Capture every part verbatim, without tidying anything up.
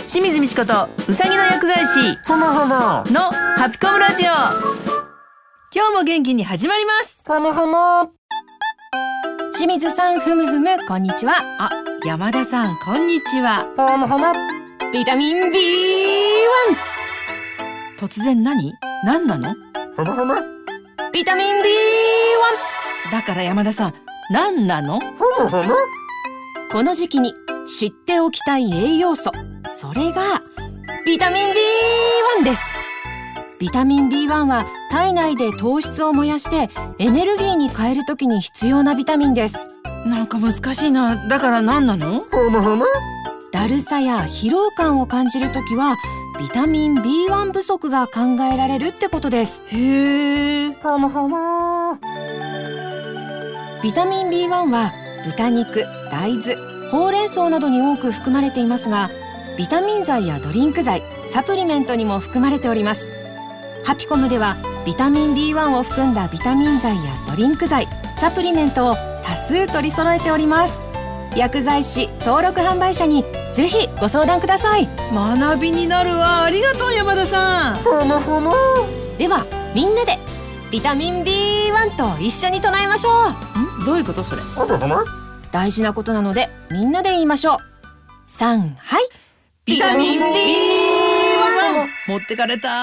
清水美智子とうさぎの薬剤師ふむふむのハピコムラジオ。今日も元気に始まります。 ふむふむ。 清水さん、ふむふむ、こんにちは。 あ、山田さん、こんにちは。 ふむふむ。 ビタミン ビーワン。 突然何何なの？ ふむふむ。 ビタミン ビーワン。 だから山田さん、何なの？ ふむふむ。 この時期に知っておきたい栄養素、それがビタミン ビーワン です。ビタミン ビーワン は体内で糖質を燃やしてエネルギーに変えるときに必要なビタミンです。 なんか難しいな。だから何なの？ ふむふむ。 だるさや疲労感を感じるときはビタミン ビーワン 不足が考えられるってことです。 へー。 ふむふむ。 ビタミン ビーワン は豚肉、大豆、ほうれん草などに多く含まれていますが、ビタミン剤やドリンク剤、サプリメントにも含まれております。ハピコムではビタミン ビーワン を含んだビタミン剤やドリンク剤、サプリメントを多数取り揃えております。薬剤師登録販売者にぜひご相談ください。 学びになるわ。ありがとう山田さん。 ふむふむ。 ではみんなでビタミン ビーワン と一緒に唱えましょう。 ん？どういうことそれ？ ふむふむ。 大事なことなのでみんなで言いましょう。さん、はい。 ビタミン ビーワン 持ってかれた。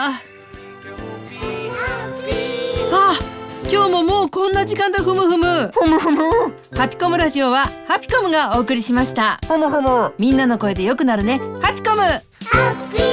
あ、今日ももうこんな時間だ。ふむふむ。 ふむふむ。 ハピコムラジオはハピコムがお送りしました。 ふむふむ。 みんなの声で良くなるね。ハピコム。 ハッピー